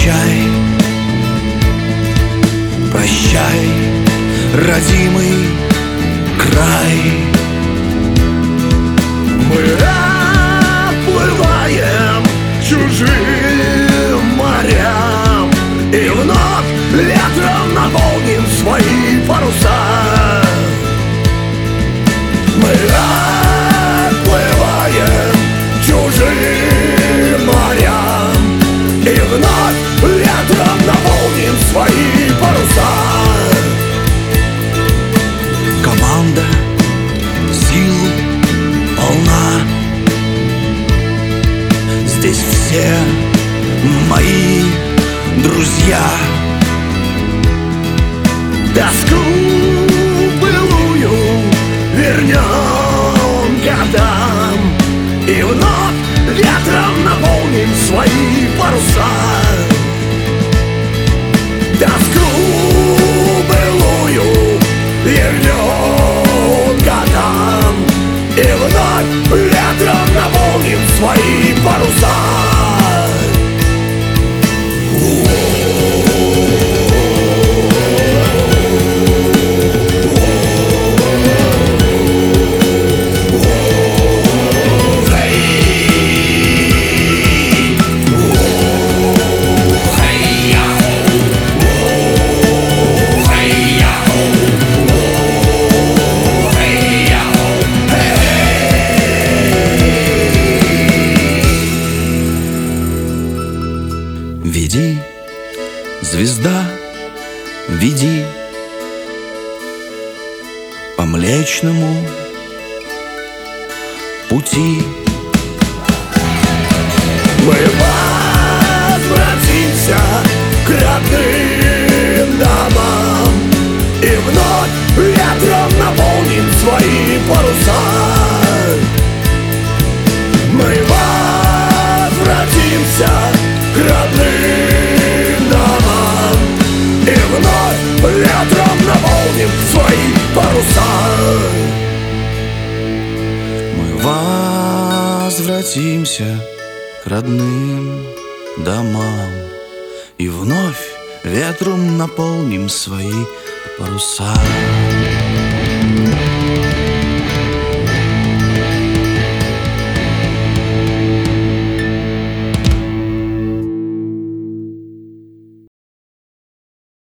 Прощай, прощай, родимый край. Мы отплываем чужим морям и вновь ветром наполним свои паруса. Мы отплываем чужим морям и вновь ветром наполним свои паруса. Команда сил полна. Здесь все мои друзья. Тоску былую вернем годам и вновь ветром наполним свои паруса. Тоску былую вернем годам и вновь ветром наполним свои паруса. Веди, звезда, веди по Млечному пути. Мы возвратимся к родным домам и вновь ветром наполним свои паруса. Мы возвратимся к родным домам и вновь ветром наполним свои паруса. Мы возвратимся к родным домам и вновь ветром наполним свои паруса.